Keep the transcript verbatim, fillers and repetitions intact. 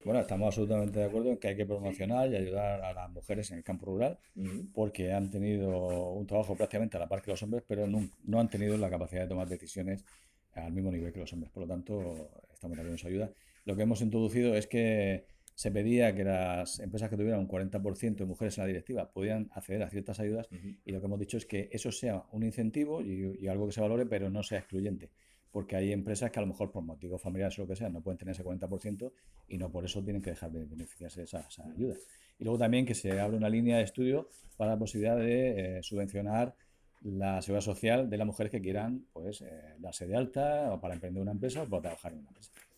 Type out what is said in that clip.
Bueno, estamos absolutamente de acuerdo en que hay que promocionar y ayudar a las mujeres en el campo rural Ujú. porque han tenido un trabajo prácticamente a la par que los hombres, pero no, no han tenido la capacidad de tomar decisiones al mismo nivel que los hombres. Por lo tanto, estamos de acuerdo en su ayuda. Lo que hemos introducido es que se pedía que las empresas que tuvieran un cuarenta por ciento de mujeres en la directiva podían acceder a ciertas ayudas Ujú. y lo que hemos dicho es que eso sea un incentivo y, y algo que se valore, pero no sea excluyente. Porque hay empresas que a lo mejor por motivos familiares o lo que sea no pueden tener ese cuarenta por ciento y no por eso tienen que dejar de beneficiarse de esas, esas ayudas. Y luego también que se abre una línea de estudio para la posibilidad de eh, subvencionar la seguridad social de las mujeres que quieran pues eh, darse de alta o para emprender una empresa o para trabajar en una empresa.